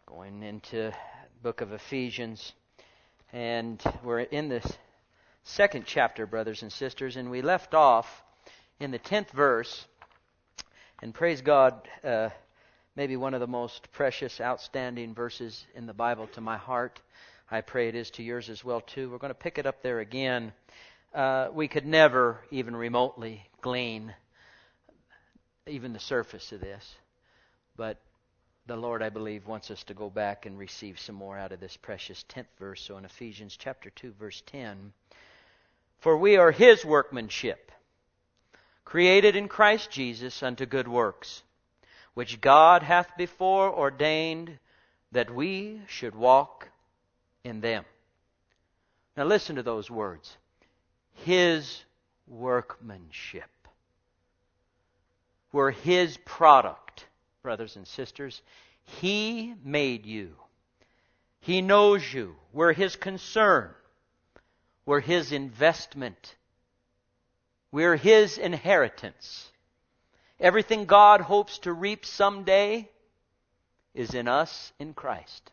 Going into the book of Ephesians, and we're in this second chapter, brothers and sisters, and we left off in the 10th verse, and praise God, maybe one of the most precious, outstanding verses in the Bible to my heart. I pray it is to yours as well, too. We're going to pick it up there again. We could never even remotely glean even the surface of this, but the Lord, I believe, wants us to go back and receive some more out of this precious 10th verse. So in Ephesians chapter 2, verse 10, "For we are His workmanship, created in Christ Jesus unto good works, which God hath before ordained that we should walk in them." Now listen to those words. His workmanship. We're His product, brothers and sisters. He made you. He knows you. We're His concern. We're His investment. We're His inheritance. Everything God hopes to reap someday is in us in Christ.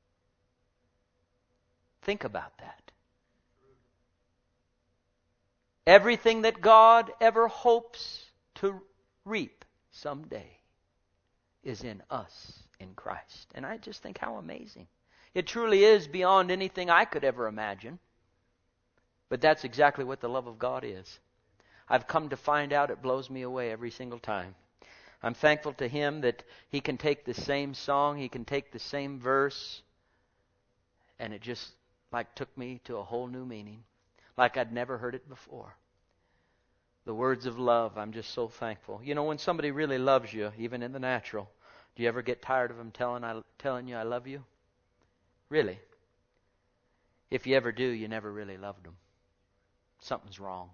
Think about that. Everything that God ever hopes to reap someday is in us in Christ. And I just think how amazing. It truly is beyond anything I could ever imagine. But that's exactly what the love of God is. I've come to find out it blows me away every single time. I'm thankful to Him that He can take the same song, He can take the same verse, and it just like took me to a whole new meaning, like I'd never heard it before. The words of love, I'm just so thankful. You know, when somebody really loves you, even in the natural, do you ever get tired of them telling you I love you? Really? If you ever do, you never really loved them. Something's wrong.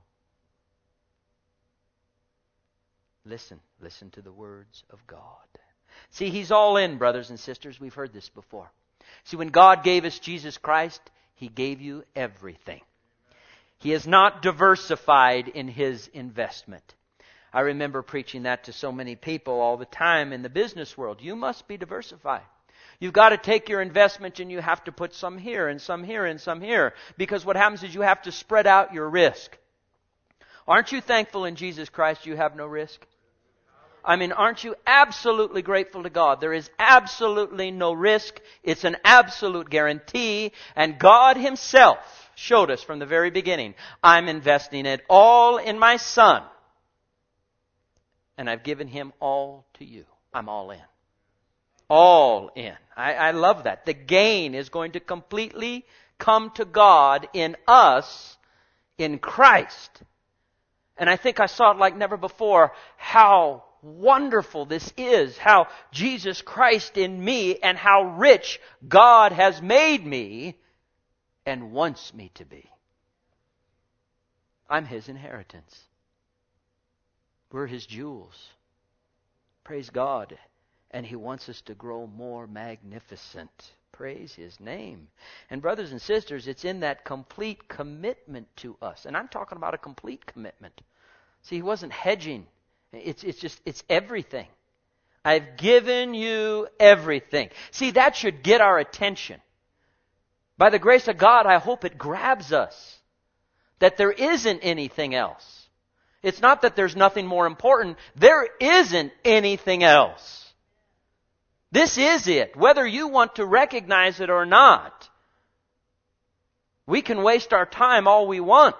Listen to the words of God. See, He's all in, brothers and sisters. We've heard this before. See, when God gave us Jesus Christ, He gave you everything. He is not diversified in His investment. I remember preaching that to so many people all the time in the business world. You must be diversified. You've got to take your investment and you have to put some here and some here and some here. Because what happens is you have to spread out your risk. Aren't you thankful in Jesus Christ you have no risk? I mean, aren't you absolutely grateful to God? There is absolutely no risk. It's an absolute guarantee. And God Himself showed us from the very beginning, I'm investing it all in my Son. And I've given Him all to you. I'm all in. All in. I love that. The gain is going to completely come to God in us, in Christ. And I think I saw it like never before, how wonderful this is, how Jesus Christ in me and how rich God has made me and wants me to be. I'm His inheritance. We're His jewels. Praise God. And He wants us to grow more magnificent. Praise His name. And brothers and sisters, it's in that complete commitment to us. And I'm talking about a complete commitment. See, He wasn't hedging. It's everything. I've given you everything. See, that should get our attention. By the grace of God, I hope it grabs us. That there isn't anything else. It's not that there's nothing more important. There isn't anything else. This is it, whether you want to recognize it or not. We can waste our time all we want.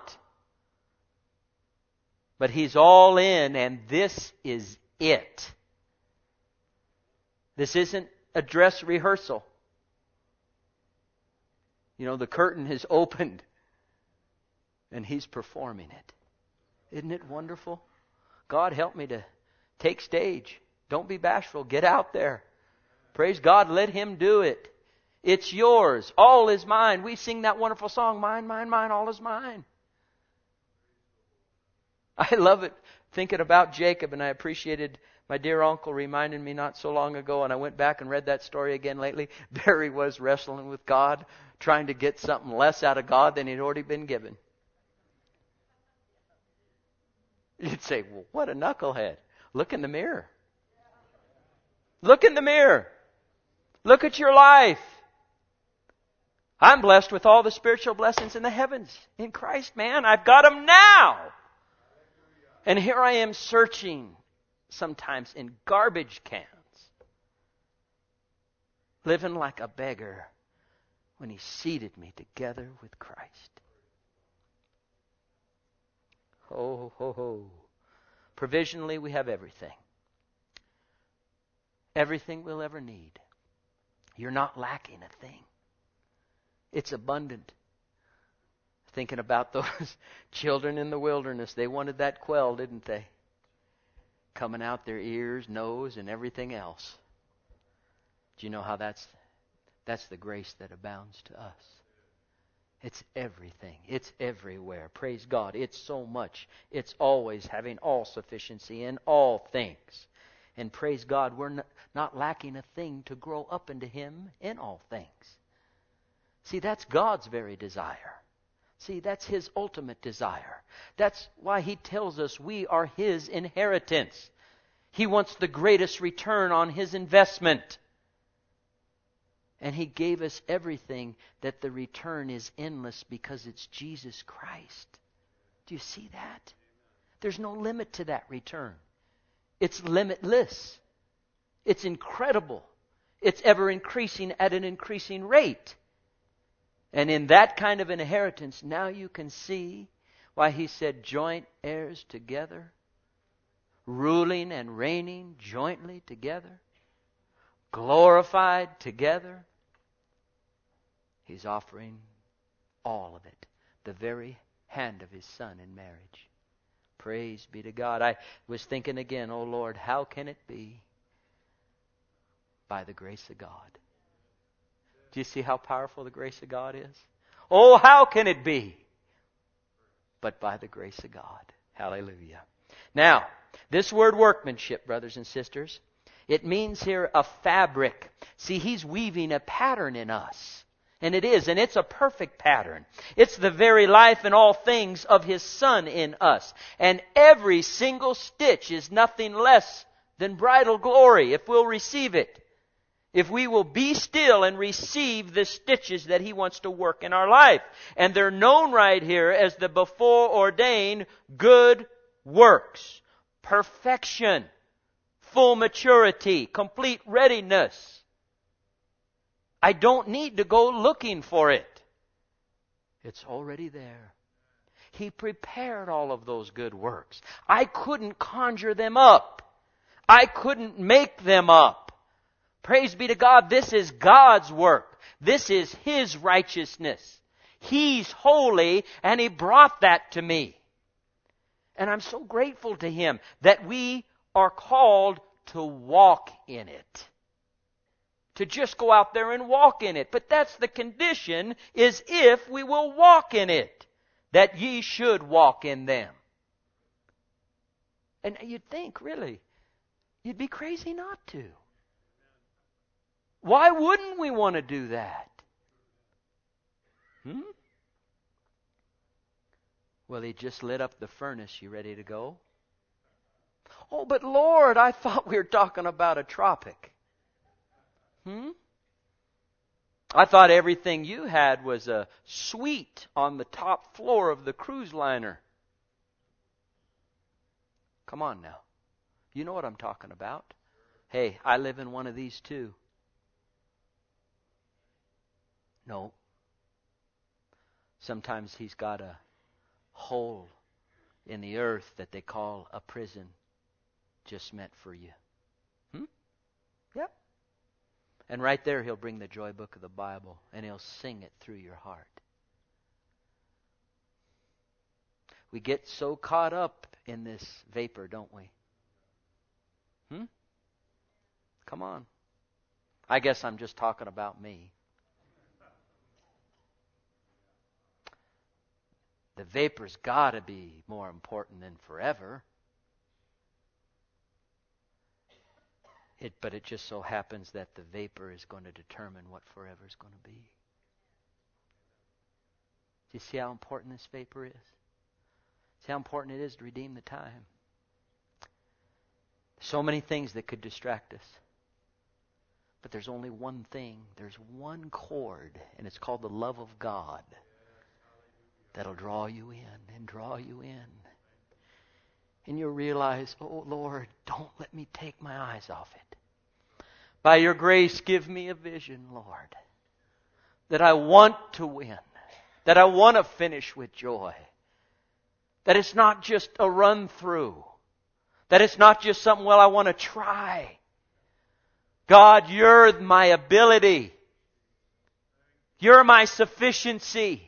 But He's all in, and this is it. This isn't a dress rehearsal. You know, the curtain is opened, and He's performing it. Isn't it wonderful? God, help me to take stage. Don't be bashful. Get out there. Praise God. Let Him do it. It's yours. All is mine. We sing that wonderful song, mine, mine, mine, all is mine. I love it thinking about Jacob, and I appreciated my dear uncle reminding me not so long ago, and I went back and read that story again lately. There he was wrestling with God, trying to get something less out of God than he'd already been given. You'd say, well, what a knucklehead. Look in the mirror. Look in the mirror. Look at your life. I'm blessed with all the spiritual blessings in the heavens in Christ, man. I've got them now. And here I am searching sometimes in garbage cans, living like a beggar when He seated me together with Christ. Ho, ho, ho. Provisionally, we have everything. Everything we'll ever need. You're not lacking a thing. It's abundant. Thinking about those children in the wilderness. They wanted that quail, didn't they? Coming out their ears, nose, and everything else. Do you know how that's the grace that abounds to us? It's everything. It's everywhere. Praise God. It's so much. It's always having all sufficiency in all things. And praise God, we're not lacking a thing to grow up into Him in all things. See, that's God's very desire. See, that's His ultimate desire. That's why He tells us we are His inheritance. He wants the greatest return on His investment. And He gave us everything that the return is endless because it's Jesus Christ. Do you see that? There's no limit to that return. It's limitless. It's incredible. It's ever increasing at an increasing rate. And in that kind of inheritance, now you can see why He said joint heirs together, ruling and reigning jointly together, glorified together. He's offering all of it, the very hand of His Son in marriage. Praise be to God. I was thinking again, oh Lord, how can it be? By the grace of God. Do you see how powerful the grace of God is? Oh, how can it be? But by the grace of God. Hallelujah. Now, this word workmanship, brothers and sisters, it means here a fabric. See, He's weaving a pattern in us. And it is, and it's a perfect pattern. It's the very life and all things of His Son in us. And every single stitch is nothing less than bridal glory if we'll receive it. If we will be still and receive the stitches that He wants to work in our life. And they're known right here as the before ordained good works. Perfection. Full maturity. Complete readiness. I don't need to go looking for it. It's already there. He prepared all of those good works. I couldn't conjure them up. I couldn't make them up. Praise be to God, this is God's work. This is His righteousness. He's holy, and He brought that to me. And I'm so grateful to Him that we are called to walk in it. To just go out there and walk in it. But that's the condition, is if we will walk in it. That ye should walk in them. And you'd think, really, you'd be crazy not to. Why wouldn't we want to do that? Well, He just lit up the furnace. You ready to go? Oh, but Lord, I thought we were talking about a tropic. I thought everything you had was a suite on the top floor of the cruise liner. Come on now. You know what I'm talking about. Hey, I live in one of these too. No. Sometimes He's got a hole in the earth that they call a prison just meant for you. Yep. And right there He'll bring the joy book of the Bible and He'll sing it through your heart. We get so caught up in this vapor, don't we? Come on. I guess I'm just talking about me. The vapor's got to be more important than forever. But it just so happens that the vapor is going to determine what forever is going to be. Do you see how important this vapor is? See how important it is to redeem the time? So many things that could distract us. But there's only one thing. There's one cord, and it's called the love of God that'll draw you in and draw you in. And you'll realize, oh Lord, don't let me take my eyes off it. By your grace, give me a vision, Lord, that I want to win, that I want to finish with joy, that it's not just a run through, that it's not just something, well, I want to try. God, you're my ability. You're my sufficiency.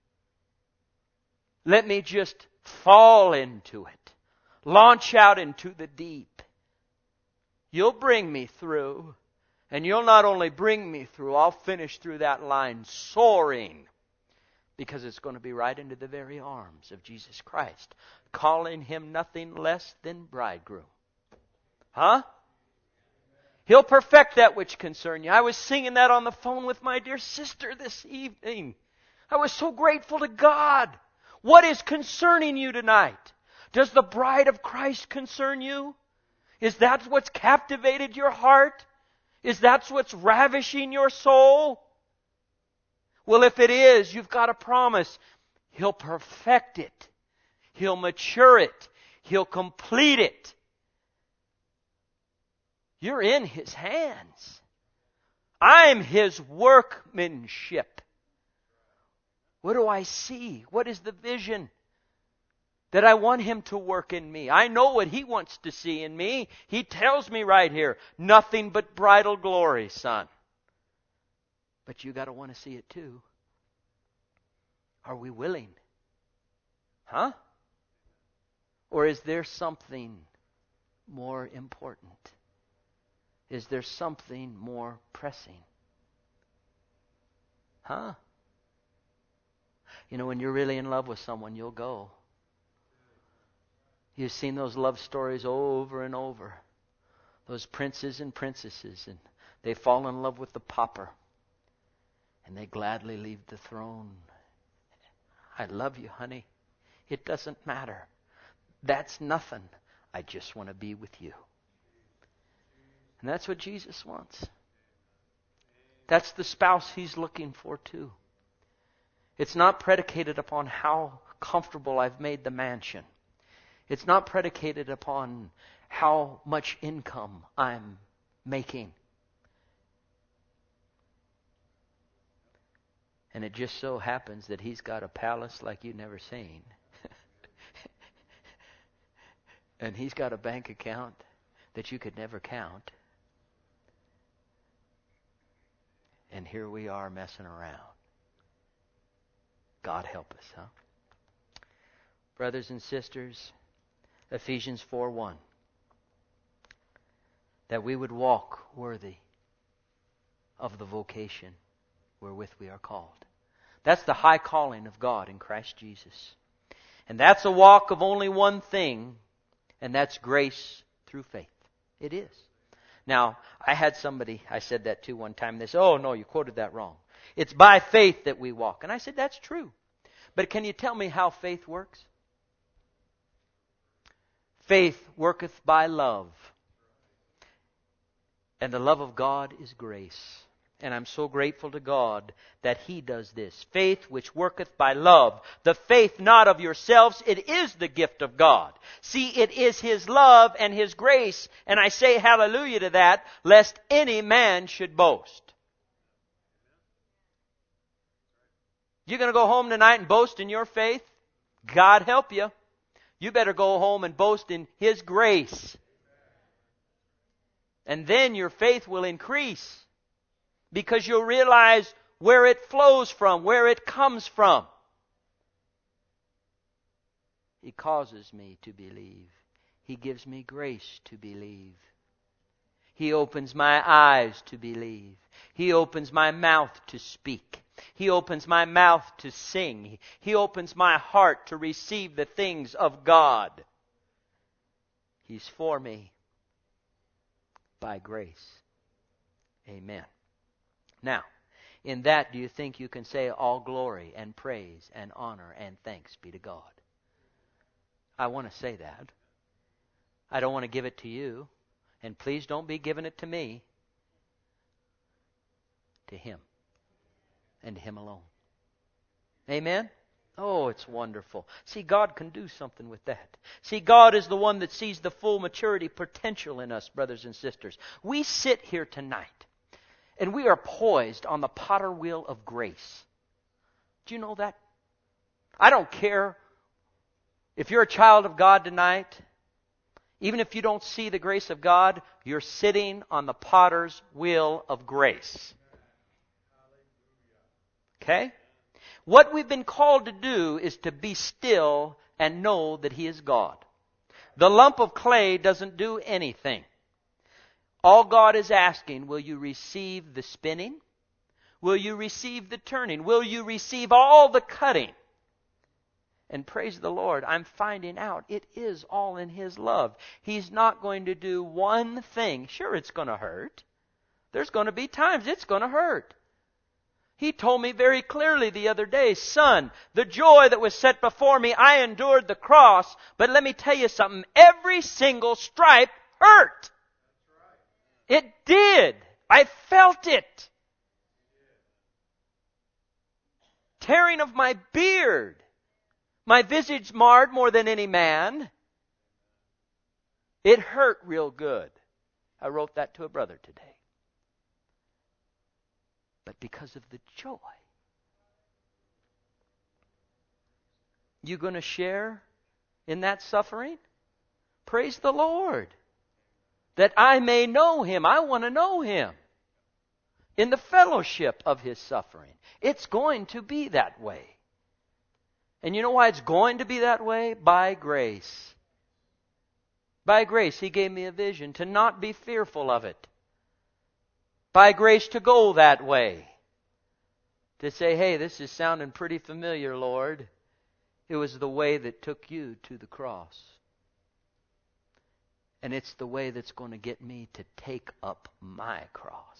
Let me just fall into it. Launch out into the deep. You'll bring me through. And you'll not only bring me through, I'll finish through that line soaring. Because it's going to be right into the very arms of Jesus Christ. Calling Him nothing less than bridegroom. Huh? He'll perfect that which concern you. I was singing that on the phone with my dear sister this evening. I was so grateful to God. What is concerning you tonight? Does the bride of Christ concern you? Is that what's captivated your heart? Is that what's ravishing your soul? Well, if it is, you've got a promise. He'll perfect it. He'll mature it. He'll complete it. You're in His hands. I'm His workmanship. What do I see? What is the vision that I want Him to work in me? I know what He wants to see in me. He tells me right here, nothing but bridal glory, son. But you got to want to see it too. Are we willing? Huh? Or is there something more important? Is there something more pressing? Huh? You know, when you're really in love with someone, you'll go. You've seen those love stories over and over. Those princes and princesses, and they fall in love with the pauper. And they gladly leave the throne. I love you, honey. It doesn't matter. That's nothing. I just want to be with you. And that's what Jesus wants. That's the spouse He's looking for too. It's not predicated upon how comfortable I've made the mansion. It's not predicated upon how much income I'm making. And it just so happens that He's got a palace like you've never seen. And He's got a bank account that you could never count. And here we are messing around. God help us, huh? Brothers and sisters, Ephesians 4:1. That we would walk worthy of the vocation wherewith we are called. That's the high calling of God in Christ Jesus. And that's a walk of only one thing, and that's grace through faith. It is. Now, I had somebody, I said that to one time. They said, oh no, you quoted that wrong. It's by faith that we walk. And I said, that's true. But can you tell me how faith works? Faith worketh by love. And the love of God is grace. And I'm so grateful to God that He does this. Faith which worketh by love. The faith not of yourselves, it is the gift of God. See, it is His love and His grace. And I say hallelujah to that, lest any man should boast. You're going to go home tonight and boast in your faith? God help you. You better go home and boast in His grace. And then your faith will increase. Because you'll realize where it flows from, where it comes from. He causes me to believe. He gives me grace to believe. He opens my eyes to believe. He opens my mouth to speak. He opens my mouth to sing. He opens my heart to receive the things of God. He's for me by grace. Amen. Now, in that, do you think you can say all glory and praise and honor and thanks be to God? I want to say that. I don't want to give it to you. And please don't be giving it to me. to Him and Him alone. Amen? Oh, it's wonderful. See, God can do something with that. See, God is the one that sees the full maturity potential in us, brothers and sisters. We sit here tonight, and we are poised on the potter wheel of grace. Do you know that? I don't care if you're a child of God tonight. Even if you don't see the grace of God, you're sitting on the potter's wheel of grace. Okay? What we've been called to do is to be still and know that He is God. The lump of clay doesn't do anything. All God is asking, will you receive the spinning? Will you receive the turning? Will you receive all the cutting? And praise the Lord, I'm finding out it is all in His love. He's not going to do one thing. Sure, it's going to hurt. There's going to be times it's going to hurt. He told me very clearly the other day, son, the joy that was set before me, I endured the cross. But let me tell you something, every single stripe hurt. It did. I felt it. Tearing of my beard. My visage marred more than any man. It hurt real good. I wrote that to a brother today. But because of the joy. You going to share in that suffering? Praise the Lord. That I may know Him. I want to know Him. In the fellowship of His suffering. It's going to be that way. And you know why it's going to be that way? By grace. By grace, He gave me a vision to not be fearful of it. By grace to go that way. To say, hey, this is sounding pretty familiar, Lord. It was the way that took you to the cross. And it's the way that's going to get me to take up my cross.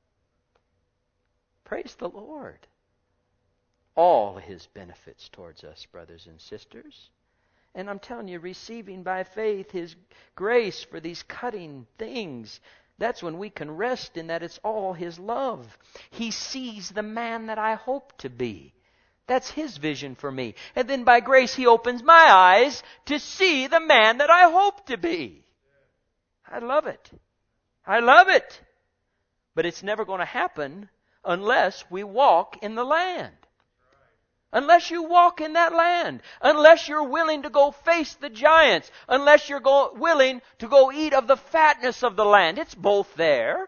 Praise the Lord. All His benefits towards us, brothers and sisters. And I'm telling you, receiving by faith His grace for these cutting things, that's when we can rest in that it's all His love. He sees the man that I hope to be. That's His vision for me. And then by grace He opens my eyes to see the man that I hope to be. I love it. I love it. But it's never going to happen unless we walk in the land. Unless you walk in that land. Unless you're willing to go face the giants. Unless you're willing to go eat of the fatness of the land. It's both there.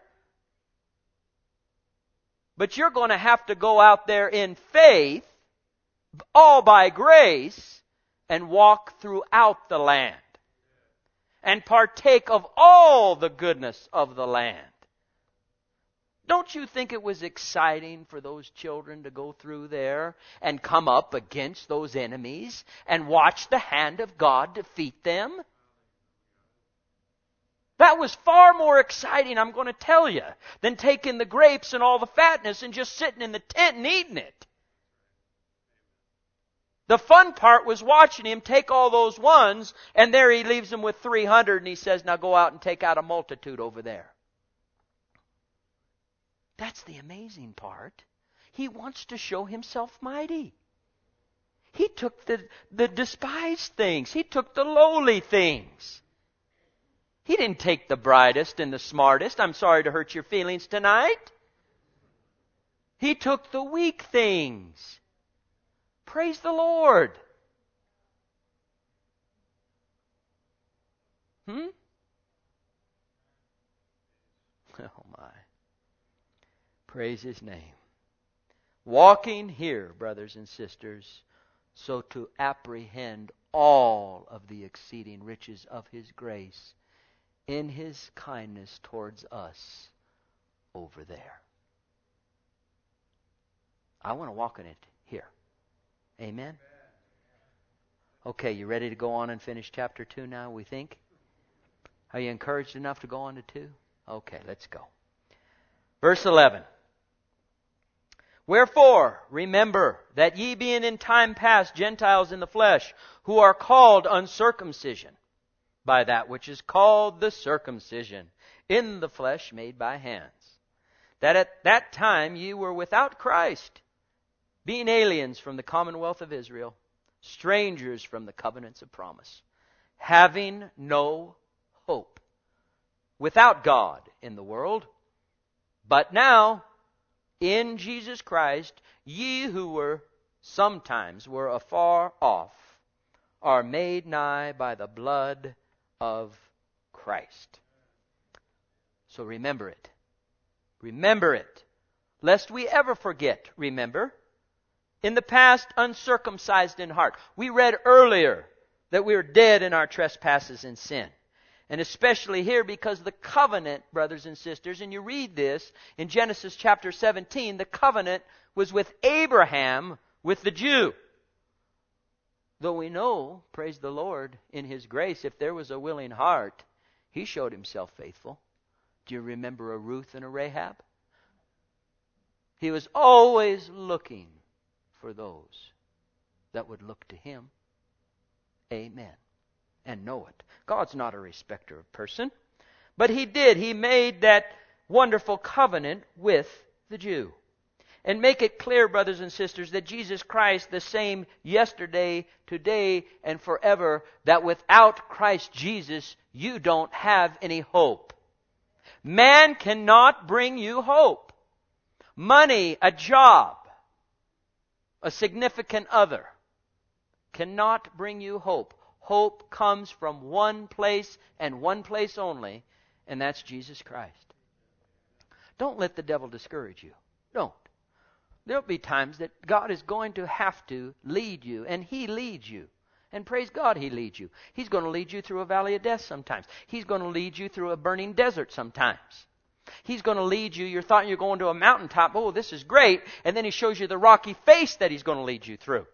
But you're going to have to go out there in faith, all by grace, and walk throughout the land. And partake of all the goodness of the land. Don't you think it was exciting for those children to go through there and come up against those enemies and watch the hand of God defeat them? That was far more exciting, I'm going to tell you, than taking the grapes and all the fatness and just sitting in the tent and eating it. The fun part was watching him take all those ones, and there he leaves them with 300, and he says, now go out and take out a multitude over there. That's the amazing part. He wants to show Himself mighty. He took the despised things. He took the lowly things. He didn't take the brightest and the smartest. I'm sorry to hurt your feelings tonight. He took the weak things. Praise the Lord. Oh my. Praise His name. Walking here, brothers and sisters, so to apprehend all of the exceeding riches of His grace in His kindness towards us over there. I want to walk in it here. Amen? Okay, you ready to go on and finish chapter 2 now, we think? Are you encouraged enough to go on to 2? Okay, let's go. Verse 11. Wherefore, remember that ye being in time past Gentiles in the flesh, who are called uncircumcision, by that which is called the circumcision, in the flesh made by hands, that at that time ye were without Christ, being aliens from the commonwealth of Israel, strangers from the covenants of promise, having no hope, without God in the world. But now, in Jesus Christ, ye who were sometimes were afar off, are made nigh by the blood of Christ. So remember it. Remember it. Lest we ever forget, remember. In the past, uncircumcised in heart. We read earlier that we were dead in our trespasses and sin. And especially here because the covenant, brothers and sisters, and you read this in Genesis chapter 17, the covenant was with Abraham, with the Jew. Though we know, praise the Lord, in His grace, if there was a willing heart, He showed Himself faithful. Do you remember a Ruth and a Rahab? He was always looking for those that would look to Him. Amen. And know it. God's not a respecter of person. But He did. He made that wonderful covenant with the Jew. And make it clear, brothers and sisters, that Jesus Christ, the same yesterday, today, and forever, that without Christ Jesus, you don't have any hope. Man cannot bring you hope. Money, a job, a significant other cannot bring you hope. Hope comes from one place and one place only, and that's Jesus Christ. Don't let the devil discourage you. Don't. There'll be times that God is going to have to lead you, and He leads you. And praise God, He leads you. He's going to lead you through a valley of death sometimes. He's going to lead you through a burning desert sometimes. He's going to lead you. You're thought you're going to a mountaintop. Oh, this is great. And then He shows you the rocky face that He's going to lead you through.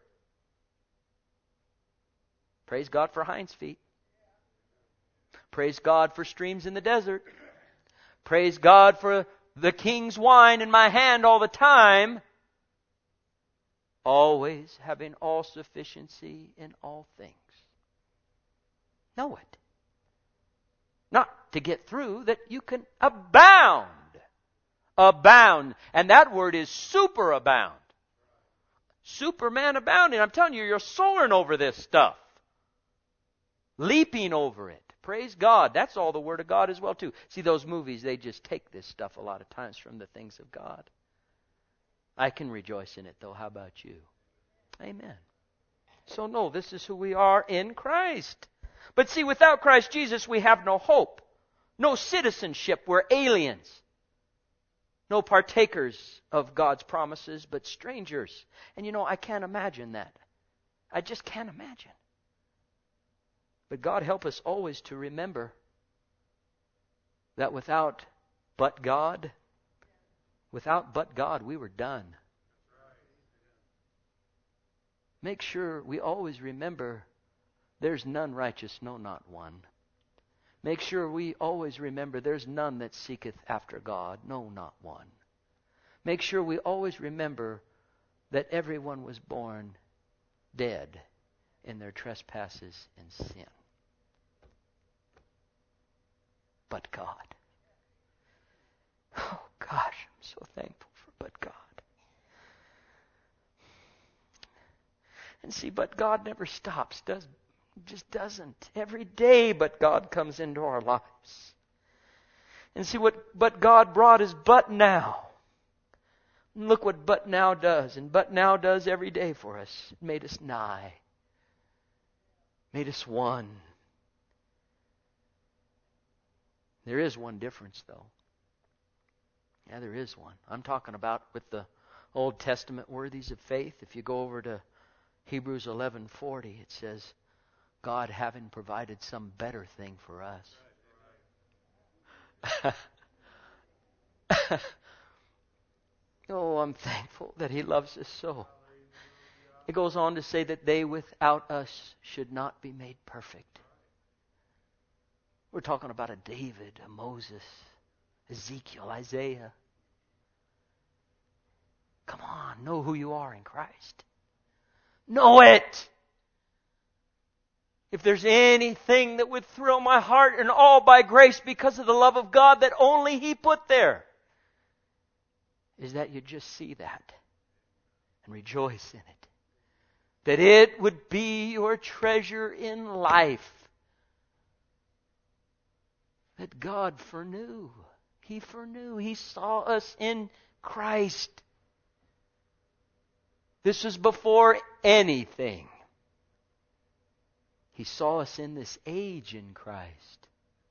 Praise God for hinds feet. Praise God for streams in the desert. Praise God for the king's wine in my hand all the time. Always having all sufficiency in all things. Know it. Not to get through, that you can abound. Abound. And that word is superabound. Superman abounding. I'm telling you, you're soaring over this stuff. Leaping over it. Praise God. That's all the Word of God as well, too. See, those movies, they just take this stuff a lot of times from the things of God. I can rejoice in it, though. How about you? Amen. So, no, this is who we are in Christ. But see, without Christ Jesus, we have no hope. No citizenship. We're aliens. No partakers of God's promises, but strangers. And you know, I can't imagine that. I just can't imagine. But God help us always to remember that without but God, we were done. Make sure we always remember there's none righteous, no, not one. Make sure we always remember there's none that seeketh after God, no, not one. Make sure we always remember that everyone was born dead in their trespasses and sin. But God. Oh gosh, I'm so thankful for but God. And see, but God never stops, just doesn't. Every day but God comes into our lives. And see, what but God brought is but now. And look what but now does. And but now does every day for us. It made us nigh. Made us one. There is one difference, though. Yeah, there is one. I'm talking about with the Old Testament worthies of faith. If you go over to Hebrews 11:40, it says, God having provided some better thing for us. Oh, I'm thankful that He loves us so. It goes on to say that they without us should not be made perfect. We're talking about a David, a Moses, Ezekiel, Isaiah. Come on, know who you are in Christ. Know it. If there's anything that would thrill my heart, and all by grace because of the love of God that only He put there, is that you just see that and rejoice in it. That it would be your treasure in life. That God foreknew. He foreknew. He saw us in Christ. This was before anything. He saw us in this age in Christ.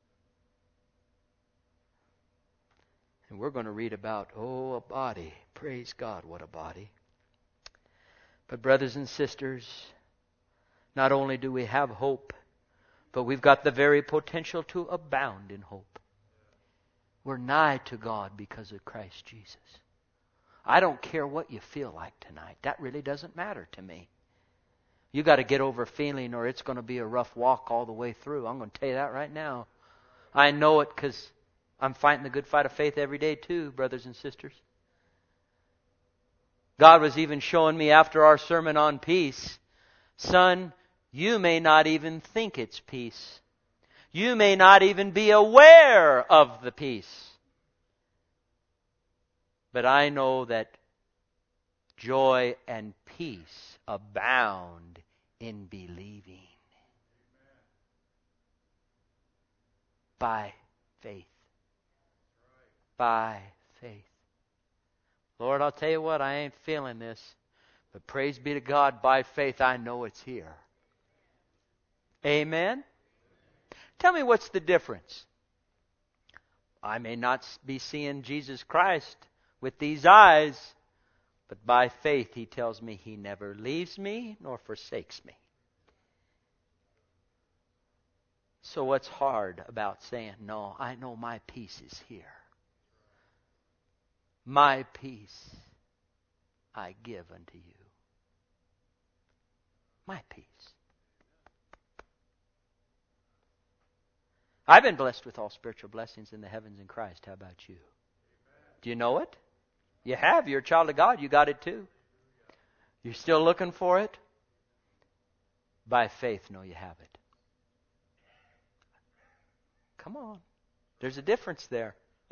And we're going to read about, a body. Praise God, what a body. But brothers and sisters, not only do we have hope, but we've got the very potential to abound in hope. We're nigh to God because of Christ Jesus. I don't care what you feel like tonight. That really doesn't matter to me. You got to get over feeling or it's going to be a rough walk all the way through. I'm going to tell you that right now. I know it because I'm fighting the good fight of faith every day too, brothers and sisters. God was even showing me after our sermon on peace, son, you may not even think it's peace. You may not even be aware of the peace. But I know that joy and peace abound in believing. By faith. By faith. Lord, I'll tell you what, I ain't feeling this. But praise be to God, by faith I know it's here. Amen? Tell me what's the difference. I may not be seeing Jesus Christ with these eyes, but by faith He tells me He never leaves me nor forsakes me. So what's hard about saying, no, I know my peace is here. My peace I give unto you. My peace. I've been blessed with all spiritual blessings in the heavens in Christ. How about you? Do you know it? You have. You're a child of God. You got it too. You're still looking for it? By faith, no, you have it. Come on. There's a difference there.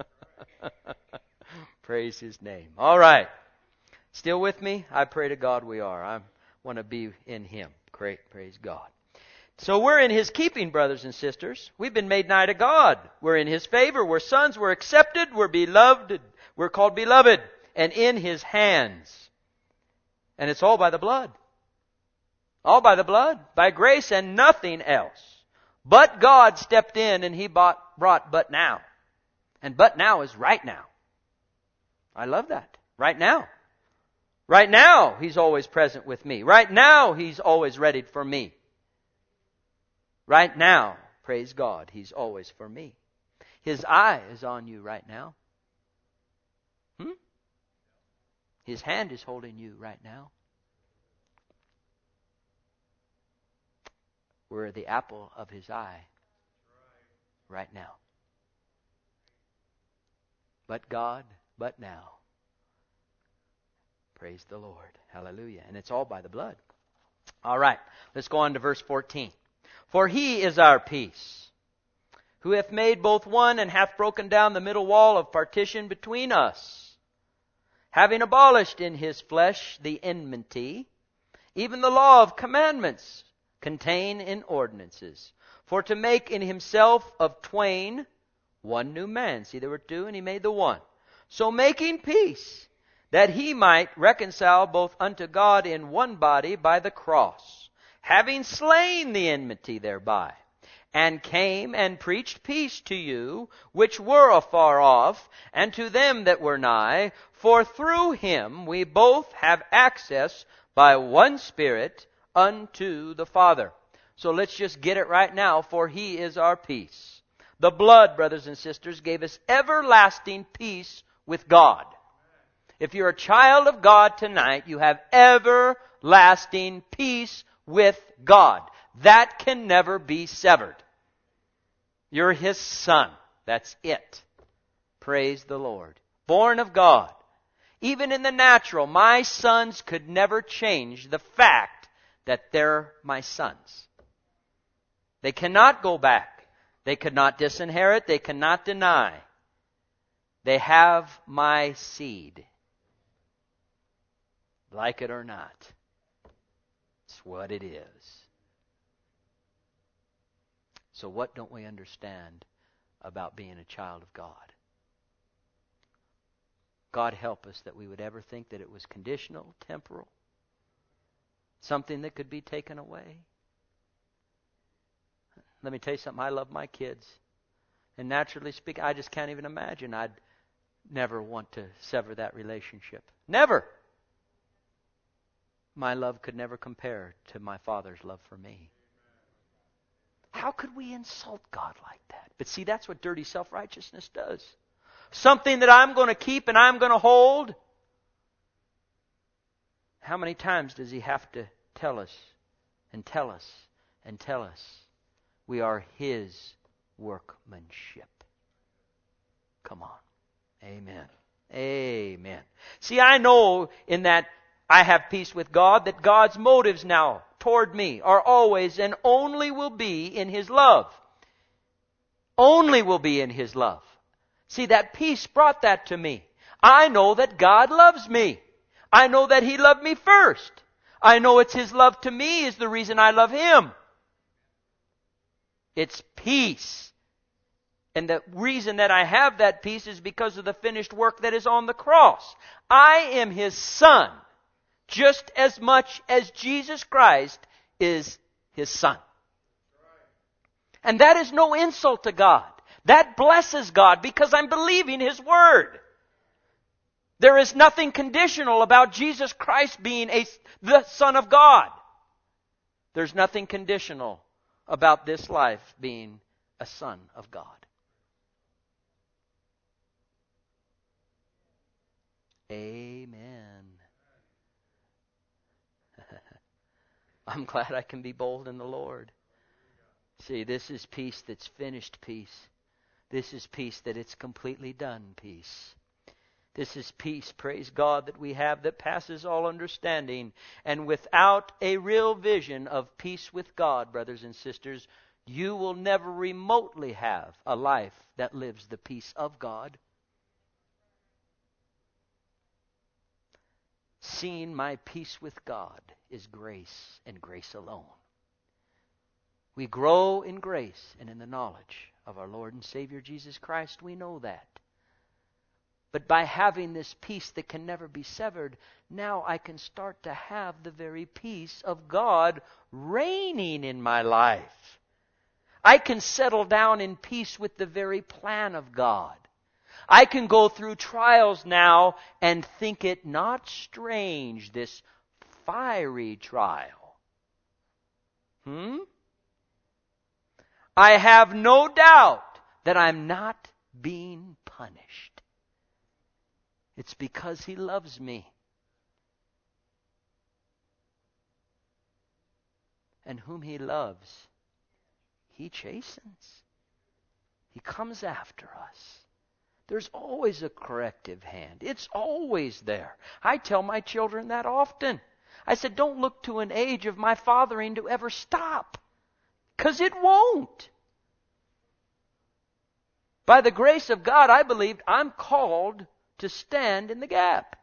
Praise His name. All right. Still with me? I pray to God we are. I want to be in Him. Great. Praise God. So we're in His keeping, brothers and sisters. We've been made nigh to God. We're in His favor. We're sons. We're accepted. We're beloved. We're called beloved. And in His hands. And it's all by the blood. All by the blood. By grace and nothing else. But God stepped in and He brought but now. And but now is right now. I love that. Right now. Right now He's always present with me. Right now He's always ready for me. Right now, praise God, He's always for me. His eye is on you right now. His hand is holding you right now. We're the apple of His eye right now. But God, but now. Praise the Lord. Hallelujah. And it's all by the blood. All right, let's go on to verse 14. For He is our peace, who hath made both one and hath broken down the middle wall of partition between us, having abolished in His flesh the enmity, even the law of commandments contained in ordinances, for to make in Himself of twain one new man. See, there were two and He made the one. So making peace, that He might reconcile both unto God in one body by the cross, having slain the enmity thereby, and came and preached peace to you which were afar off, and to them that were nigh. For through Him we both have access by one Spirit unto the Father. So let's just get it right now. For He is our peace. The blood, brothers and sisters, gave us everlasting peace with God. If you're a child of God tonight, you have everlasting peace with God. That can never be severed. You're His son. That's it. Praise the Lord. Born of God. Even in the natural, my sons could never change the fact that they're my sons. They cannot go back. They could not disinherit. They cannot deny. They have my seed. Like it or not. It's what it is. So what don't we understand about being a child of God? God help us that we would ever think that it was conditional, temporal, something that could be taken away. Let me tell you something. I love my kids. And naturally speaking, I just can't even imagine I'd never want to sever that relationship. Never. My love could never compare to my Father's love for me. How could we insult God like that? But see, that's what dirty self-righteousness does. Something that I'm going to keep and I'm going to hold. How many times does He have to tell us and tell us and tell us we are His workmanship? Come on. Amen. Amen. See, I know in that I have peace with God, that God's motives now toward me are always and only will be in His love. Only will be in His love. See, that peace brought that to me. I know that God loves me. I know that He loved me first. I know it's His love to me is the reason I love Him. It's peace. And the reason that I have that peace is because of the finished work that is on the cross. I am His son, just as much as Jesus Christ is His son. And that is no insult to God. That blesses God because I'm believing His word. There is nothing conditional about Jesus Christ being the Son of God. There's nothing conditional about this life being a son of God. Amen. I'm glad I can be bold in the Lord. See, this is peace that's finished peace. This is peace that it's completely done peace. This is peace, praise God, that we have that passes all understanding. And without a real vision of peace with God, brothers and sisters, you will never remotely have a life that lives the peace of God. Seeing my peace with God is grace and grace alone. We grow in grace and in the knowledge of our Lord and Savior Jesus Christ. We know that. But by having this peace that can never be severed, now I can start to have the very peace of God reigning in my life. I can settle down in peace with the very plan of God. I can go through trials now and think it not strange, this fiery trial. I have no doubt that I'm not being punished. It's because He loves me. And whom He loves, He chastens. He comes after us. There's always a corrective hand. It's always there. I tell my children that often. I said, don't look to an age of my fathering to ever stop. Because it won't. By the grace of God, I believe I'm called to stand in the gap.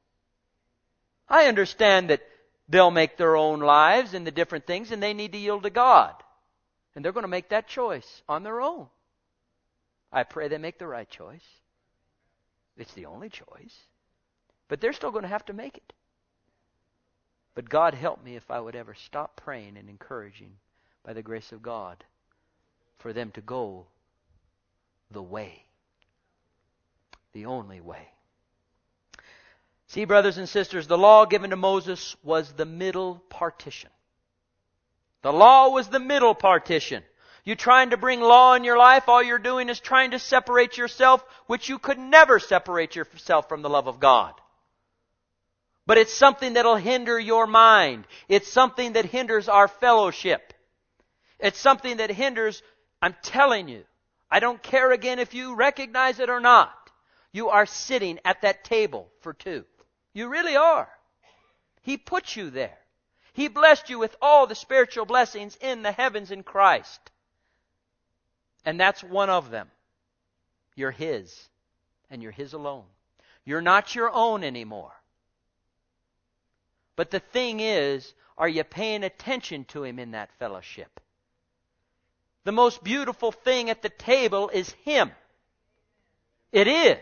I understand that they'll make their own lives and the different things, and they need to yield to God. And they're going to make that choice on their own. I pray they make the right choice. It's the only choice. But they're still going to have to make it. But God help me if I would ever stop praying and encouraging, by the grace of God, for them to go the way. The only way. See, brothers and sisters, the law given to Moses was the middle partition. The law was the middle partition. You trying to bring law in your life, all you're doing is trying to separate yourself, which you could never separate yourself from the love of God. But it's something that'll hinder your mind. It's something that hinders our fellowship. It's something that hinders, I'm telling you, I don't care again if you recognize it or not. You are sitting at that table for two. You really are. He put you there. He blessed you with all the spiritual blessings in the heavens in Christ. And that's one of them. You're His. And you're His alone. You're not your own anymore. But the thing is, are you paying attention to Him in that fellowship? The most beautiful thing at the table is Him. It is.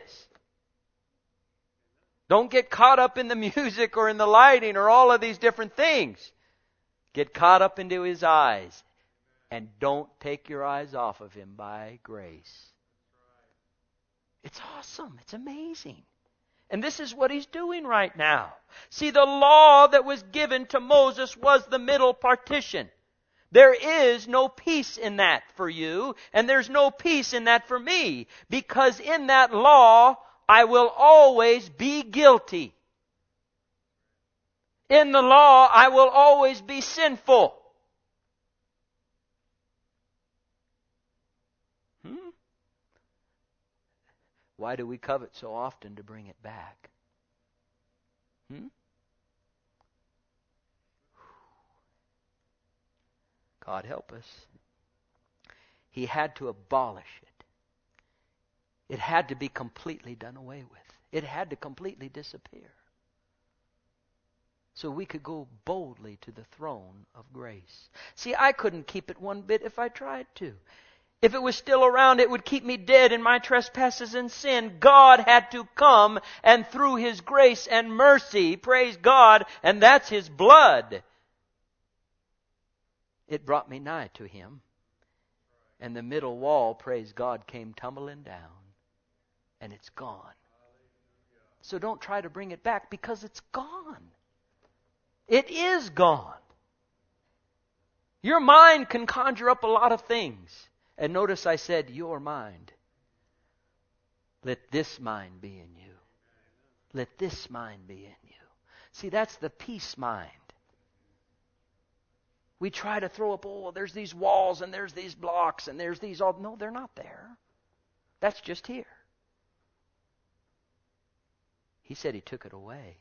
Don't get caught up in the music or in the lighting or all of these different things. Get caught up into His eyes. And don't take your eyes off of Him by grace. It's awesome. It's amazing. And this is what He's doing right now. See, the law that was given to Moses was the middle partition. There is no peace in that for you, and there's no peace in that for me, because in that law, I will always be guilty. In the law, I will always be sinful. Why do we covet so often to bring it back? God help us. He had to abolish it. It had to be completely done away with. It had to completely disappear. So we could go boldly to the throne of grace. See, I couldn't keep it one bit if I tried to. If it was still around, it would keep me dead in my trespasses and sin. God had to come, and through His grace and mercy, praise God, and that's His blood, it brought me nigh to Him. And the middle wall, praise God, came tumbling down. And it's gone. So don't try to bring it back, because it's gone. It is gone. Your mind can conjure up a lot of things. And notice I said, your mind. Let this mind be in you. Let this mind be in you. See, that's the peace mind. We try to throw up, there's these walls and there's these blocks and there's these all. No, they're not there. That's just here. He said He took it away.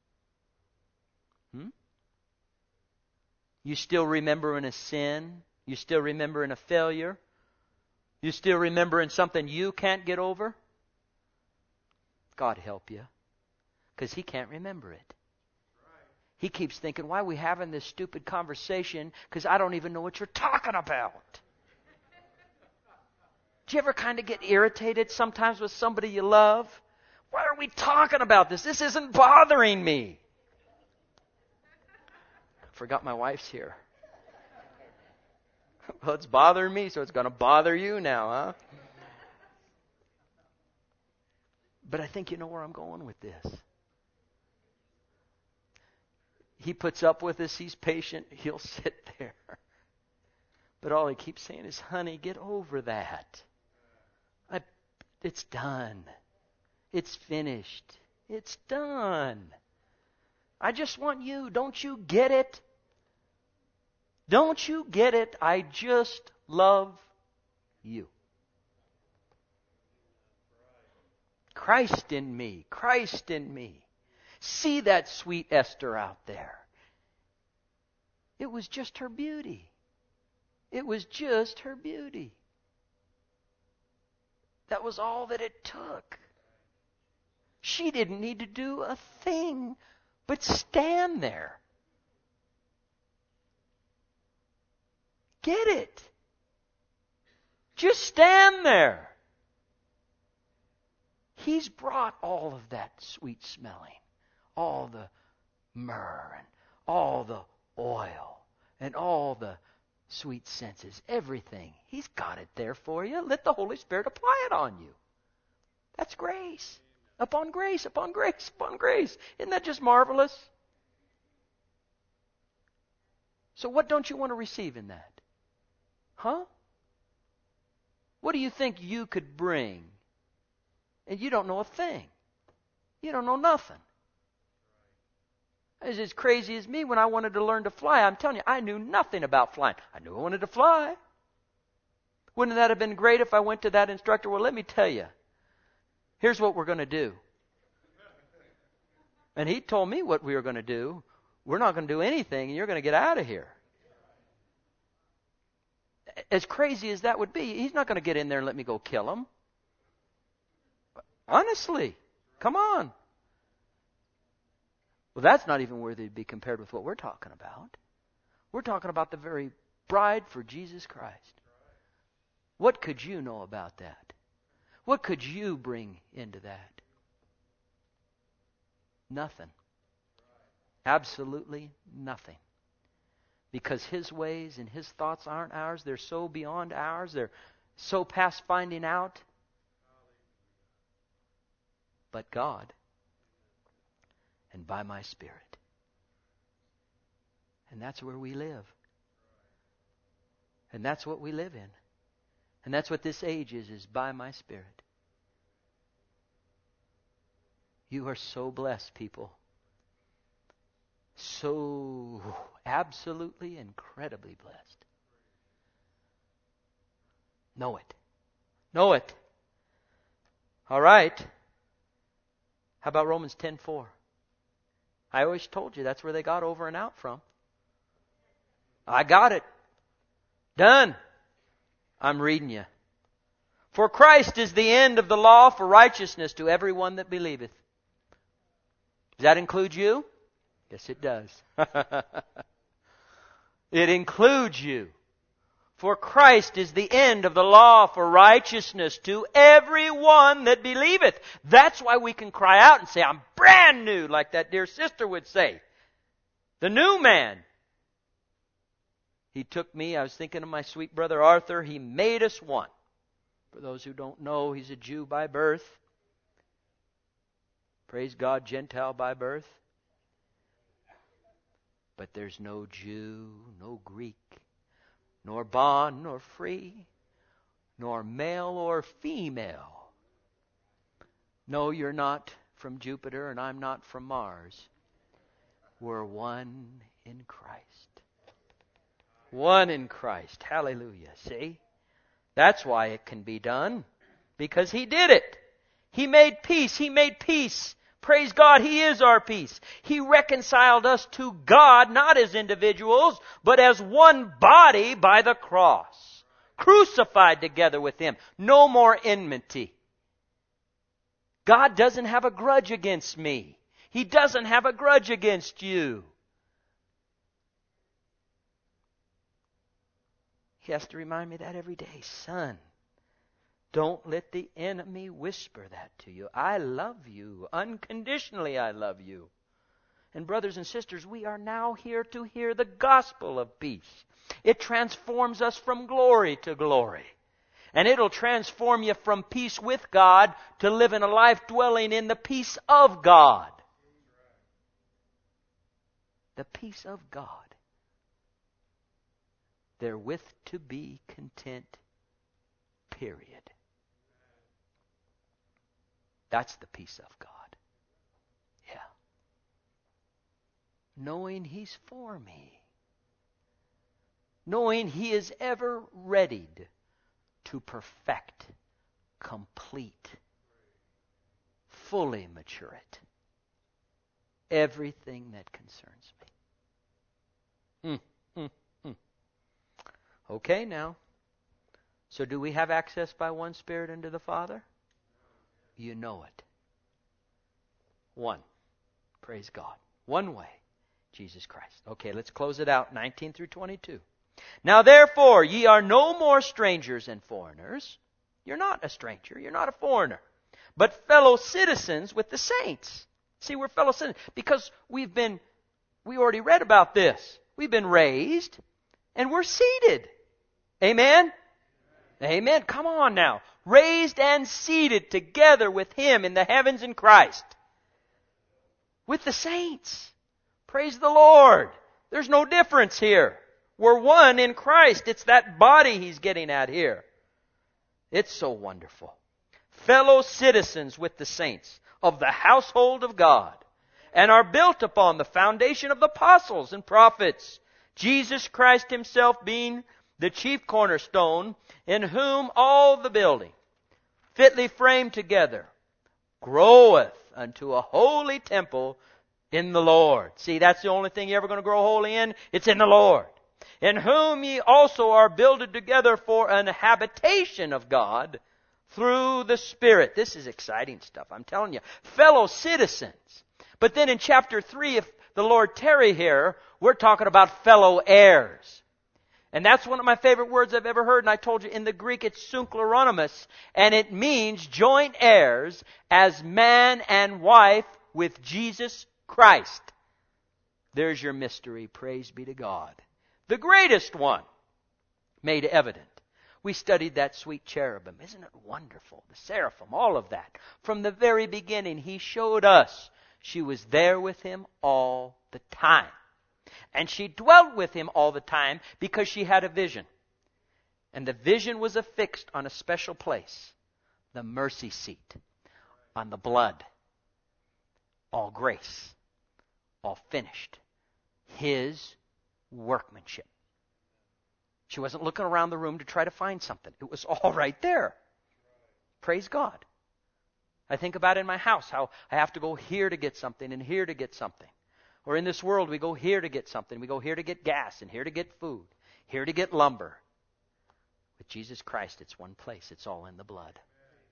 You still remembering a sin? You still remembering a failure? You still remembering something you can't get over? God help you. Because He can't remember it. He keeps thinking, why are we having this stupid conversation? Because I don't even know what you're talking about. Do you ever kind of get irritated sometimes with somebody you love? Why are we talking about this? This isn't bothering me. I forgot my wife's here. Well, it's bothering me, so it's going to bother you now, huh? But I think you know where I'm going with this. He puts up with us. He's patient. He'll sit there. But all He keeps saying is, honey, get over that. It's done. It's finished. It's done. I just want you. Don't you get it? Don't you get it? I just love you. Christ in me. Christ in me. See that sweet Esther out there. It was just her beauty. It was just her beauty. That was all that it took. She didn't need to do a thing but stand there. Get it? Just stand there. He's brought all of that sweet smelling, all the myrrh and all the oil and all the sweet senses, everything. He's got it there for you. Let the Holy Spirit apply it on you. That's grace. Upon grace, upon grace, upon grace. Isn't that just marvelous? So what don't you want to receive in that? Huh? What do you think you could bring? And you don't know a thing. You don't know nothing. As crazy as me when I wanted to learn to fly. I'm telling you, I knew nothing about flying. I knew I wanted to fly. Wouldn't that have been great if I went to that instructor? Well, let me tell you. Here's what we're going to do. And he told me what we were going to do. We're not going to do anything, and you're going to get out of here. As crazy as that would be, he's not going to get in there and let me go kill him. Honestly, come on. Well, that's not even worthy to be compared with what we're talking about. We're talking about the very bride for Jesus Christ. What could you know about that? What could you bring into that? Nothing. Absolutely nothing. Because His ways and His thoughts aren't ours. They're so beyond ours. They're so past finding out. But God, and by my Spirit. And that's where we live. And that's what we live in. And that's what this age is by my Spirit. You are so blessed, people. So absolutely, incredibly blessed. Know it. Know it. All right. How about Romans 10:4? I always told you that's where they got over and out from. I got it. Done. I'm reading you. For Christ is the end of the law for righteousness to everyone that believeth. Does that include you? Yes, it does. It includes you. For Christ is the end of the law for righteousness to everyone that believeth. That's why we can cry out and say, I'm brand new, like that dear sister would say. The new man. He took me, I was thinking of my sweet brother Arthur, he made us one. For those who don't know, he's a Jew by birth. Praise God, Gentile by birth. But there's no Jew, no Greek, nor bond, nor free, nor male or female. No, you're not from Jupiter, and I'm not from Mars. We're one in Christ. One in Christ. Hallelujah. See? That's why it can be done. Because He did it. He made peace. He made peace. Praise God, He is our peace. He reconciled us to God, not as individuals, but as one body by the cross. Crucified together with Him. No more enmity. God doesn't have a grudge against me. He doesn't have a grudge against you. He has to remind me that every day. Son, don't let the enemy whisper that to you. I love you. Unconditionally I love you. And brothers and sisters, we are now here to hear the gospel of peace. It transforms us from glory to glory. And it'll transform you from peace with God to living a life dwelling in the peace of God. The peace of God. Therewith to be content, period. That's the peace of God. Yeah. Knowing He's for me. Knowing He is ever readied to perfect, complete, fully mature it. Everything that concerns me. Okay, now. So do we have access by one Spirit into the Father? You know it. One. Praise God. One way. Jesus Christ. Okay, let's close it out. 19 through 22. Now therefore, ye are no more strangers and foreigners. You're not a stranger. You're not a foreigner. But fellow citizens with the saints. See, we're fellow citizens. Because we already read about this. We've been raised and we're seated. Amen? Amen. Come on now. Raised and seated together with Him in the heavens in Christ. With the saints. Praise the Lord. There's no difference here. We're one in Christ. It's that body He's getting at here. It's so wonderful. Fellow citizens with the saints of the household of God, and are built upon the foundation of the apostles and prophets, Jesus Christ Himself being the chief cornerstone, in whom all the building, fitly framed together, groweth unto a holy temple in the Lord. See, that's the only thing you're ever going to grow holy in. It's in the Lord. In whom ye also are builded together for an habitation of God through the Spirit. This is exciting stuff, I'm telling you. Fellow citizens. But then in chapter 3, if the Lord tarry here, we're talking about fellow heirs. And that's one of my favorite words I've ever heard. And I told you in the Greek it's synchrononymous. And it means joint heirs as man and wife with Jesus Christ. There's your mystery. Praise be to God. The greatest one made evident. We studied that sweet cherubim. Isn't it wonderful? The seraphim, all of that. From the very beginning, He showed us she was there with Him all the time. And she dwelt with Him all the time because she had a vision. And the vision was affixed on a special place. The mercy seat. On the blood. All grace. All finished. His workmanship. She wasn't looking around the room to try to find something. It was all right there. Praise God. I think about in my house how I have to go here to get something and here to get something. Or in this world, we go here to get something. We go here to get gas and here to get food. Here to get lumber. With Jesus Christ, it's one place. It's all in the blood.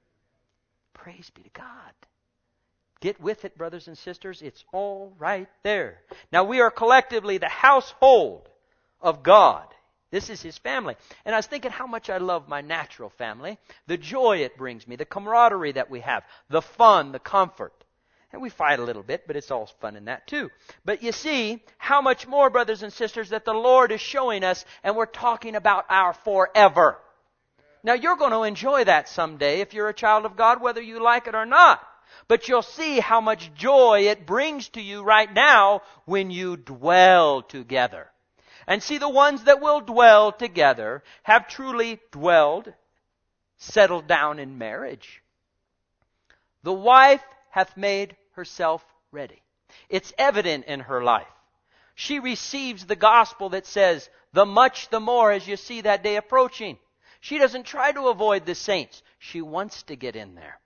Praise be to God. Get with it, brothers and sisters. It's all right there. Now, we are collectively the household of God. This is His family. And I was thinking how much I love my natural family. The joy it brings me. The camaraderie that we have. The fun, the comfort. And we fight a little bit, but it's all fun in that too. But you see how much more, brothers and sisters, that the Lord is showing us, and we're talking about our forever. Now, you're going to enjoy that someday if you're a child of God, whether you like it or not. But you'll see how much joy it brings to you right now when you dwell together. And see, the ones that will dwell together have truly dwelled, settled down in marriage. The wife hath made herself ready. It's evident in her life. She receives the gospel that says, the much the more as you see that day approaching. She doesn't try to avoid the saints. She wants to get in there.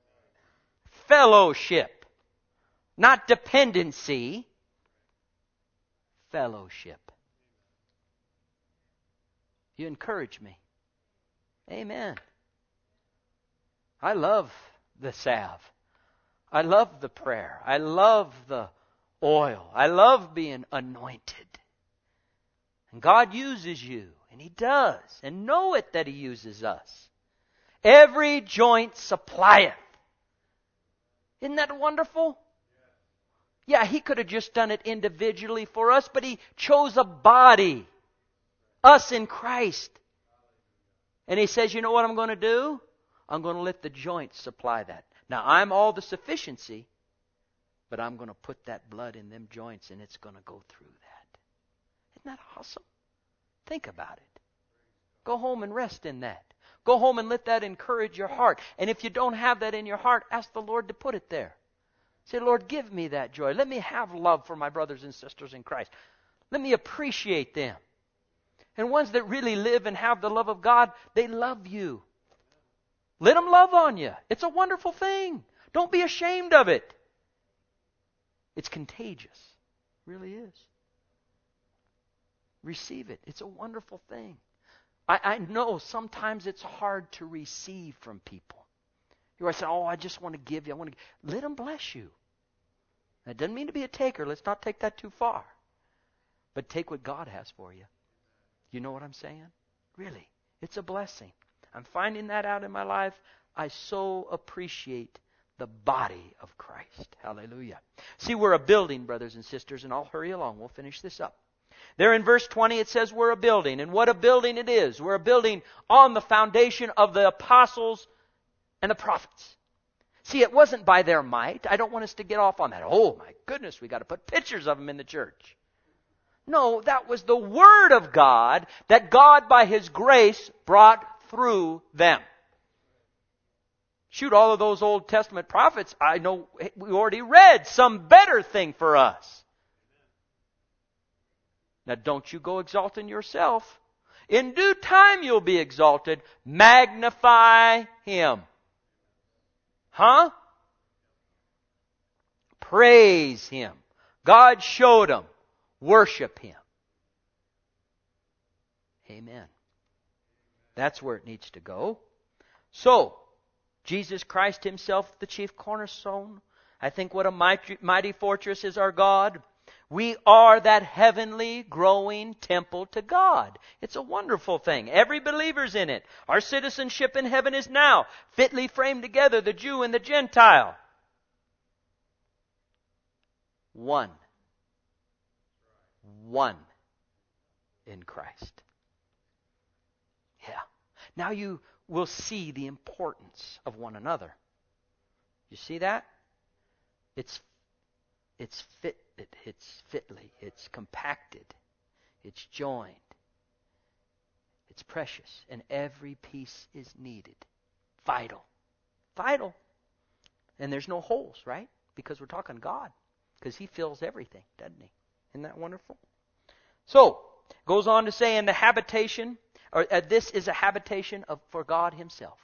Fellowship. Not dependency. Fellowship. You encourage me. Amen. I love the salve. I love the prayer. I love the oil. I love being anointed. And God uses you. And He does. And know it that He uses us. Every joint supplieth. Isn't that wonderful? Yeah, He could have just done it individually for us, but He chose a body. Us in Christ. And He says, you know what I'm going to do? I'm going to let the joints supply that. Now, I'm all the sufficiency, but I'm going to put that blood in them joints and it's going to go through that. Isn't that awesome? Think about it. Go home and rest in that. Go home and let that encourage your heart. And if you don't have that in your heart, ask the Lord to put it there. Say, Lord, give me that joy. Let me have love for my brothers and sisters in Christ. Let me appreciate them. And ones that really live and have the love of God, they love you. Let them love on you. It's a wonderful thing. Don't be ashamed of it. It's contagious. It really is. Receive it. It's a wonderful thing. I know sometimes it's hard to receive from people. You are saying, oh, I just want to give you. Let them bless you. That doesn't mean to be a taker. Let's not take that too far. But take what God has for you. You know what I'm saying? Really. It's a blessing. I'm finding that out in my life. I so appreciate the body of Christ. Hallelujah. See, we're a building, brothers and sisters, and I'll hurry along. We'll finish this up. There in verse 20 it says we're a building. And what a building it is. We're a building on the foundation of the apostles and the prophets. See, it wasn't by their might. I don't want us to get off on that. Oh, my goodness, we got to put pictures of them in the church. No, that was the Word of God that God by His grace brought through them. Shoot, all of those Old Testament prophets, I know we already read some better thing for us. Now, don't you go exalting yourself. In due time you'll be exalted. Magnify Him. Huh? Praise Him. God showed them. Worship Him. Amen. That's where it needs to go. So, Jesus Christ Himself, the chief cornerstone. I think what a mighty fortress is our God. We are that heavenly growing temple to God. It's a wonderful thing. Every believer's in it. Our citizenship in heaven is now fitly framed together, the Jew and the Gentile. One in Christ. Yeah. Now you will see the importance of one another. You see that? It's fitly, it's compacted, it's joined, it's precious, and every piece is needed. Vital. And there's no holes, right? Because we're talking God. Because He fills everything, doesn't He? Isn't that wonderful? So, goes on to say, in the habitation, or this is a habitation for God Himself.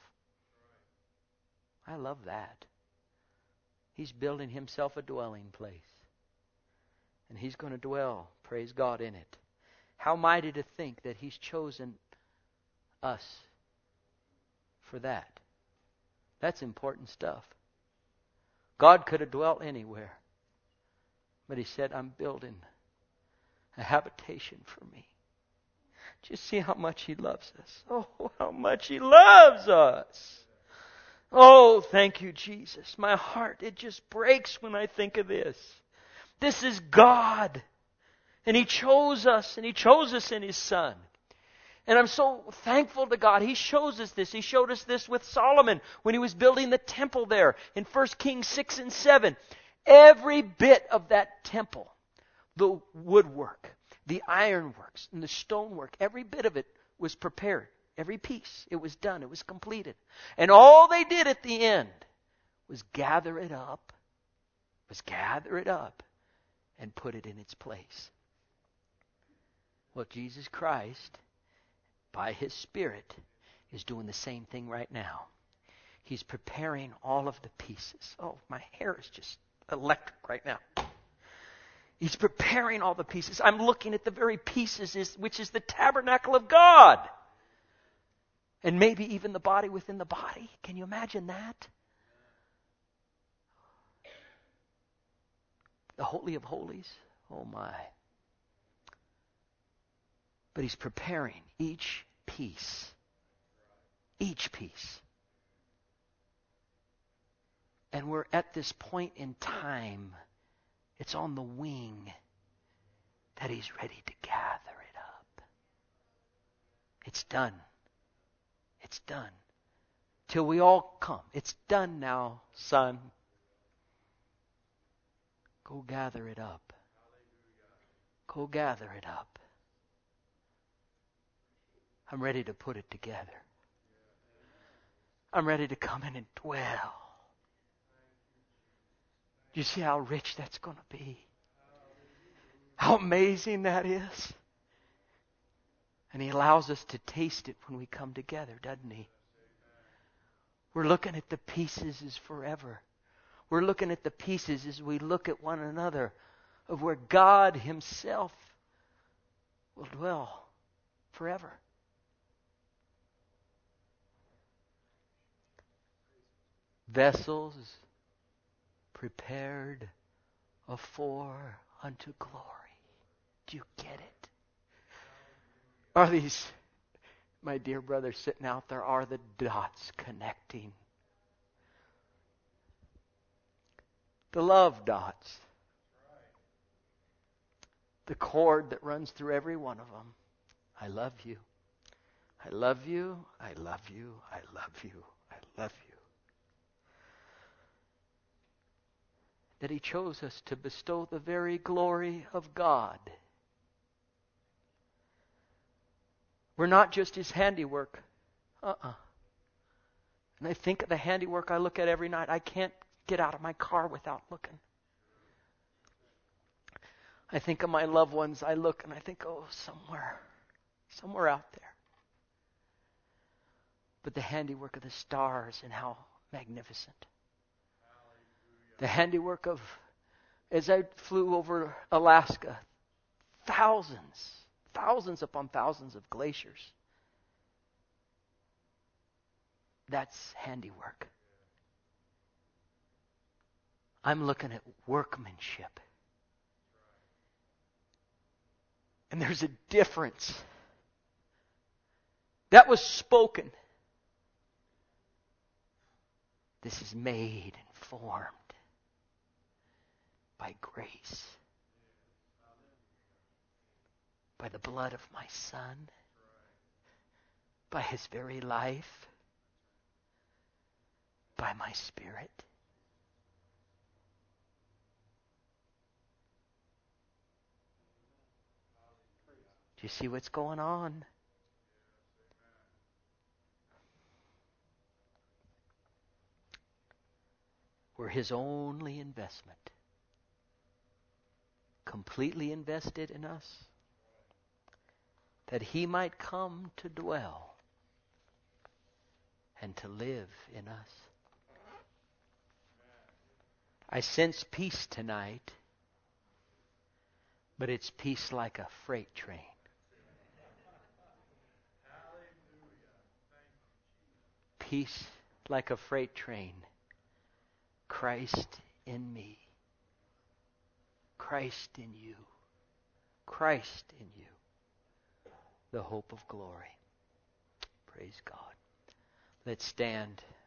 I love that. He's building Himself a dwelling place. And He's going to dwell, praise God, in it. How mighty to think that He's chosen us for that. That's important stuff. God could have dwelt anywhere. But He said, I'm building a habitation for me. Do you see how much He loves us? Oh, how much He loves us. Oh, thank you, Jesus. My heart, it just breaks when I think of this. This is God. And He chose us, and He chose us in His Son. And I'm so thankful to God. He shows us this. He showed us this with Solomon when he was building the temple there in 1 Kings 6 and 7. Every bit of that temple, the woodwork, the ironworks, and the stonework, every bit of it was prepared. Every piece. It was done. It was completed. And all they did at the end was gather it up, and put it in its place. Well, Jesus Christ, by His Spirit, is doing the same thing right now. He's preparing all of the pieces. Oh, my hair is just electric right now. He's preparing all the pieces. I'm looking at the very pieces which is the tabernacle of God. And maybe even the body within the body. Can you imagine that? The Holy of Holies. Oh my. But He's preparing each piece. Each piece. And we're at this point in time, it's on the wing, that He's ready to gather it up. It's done. It's done. Till we all come. It's done now, son. Go gather it up. Go gather it up. I'm ready to put it together. I'm ready to come in and dwell. Do you see how rich that's going to be? How amazing that is? And He allows us to taste it when we come together, doesn't He? We're looking at the pieces as forever. We're looking at the pieces as we look at one another of where God Himself will dwell forever. Vessels prepared afore unto glory. Do you get it? Are these, my dear brothers sitting out there, are the dots connecting? The love dots. The cord that runs through every one of them. I love you. I love you. I love you. I love you. I love you. That He chose us to bestow the very glory of God. We're not just His handiwork. And I think of the handiwork I look at every night. I can't get out of my car without looking. I think of my loved ones. I look and I think, oh, somewhere out there. But the handiwork of the stars and how magnificent. The handiwork of, as I flew over Alaska, thousands upon thousands of glaciers. That's handiwork. I'm looking at workmanship. And there's a difference. That was spoken. This is made and formed by grace. By the blood of my Son. By His very life. By my Spirit. Do you see what's going on? We're His only investment. Completely invested in us. That He might come to dwell and to live in us. I sense peace tonight, but it's peace like a freight train. Peace like a freight train. Christ in me. Christ in you. Christ in you. The hope of glory. Praise God. Let's stand.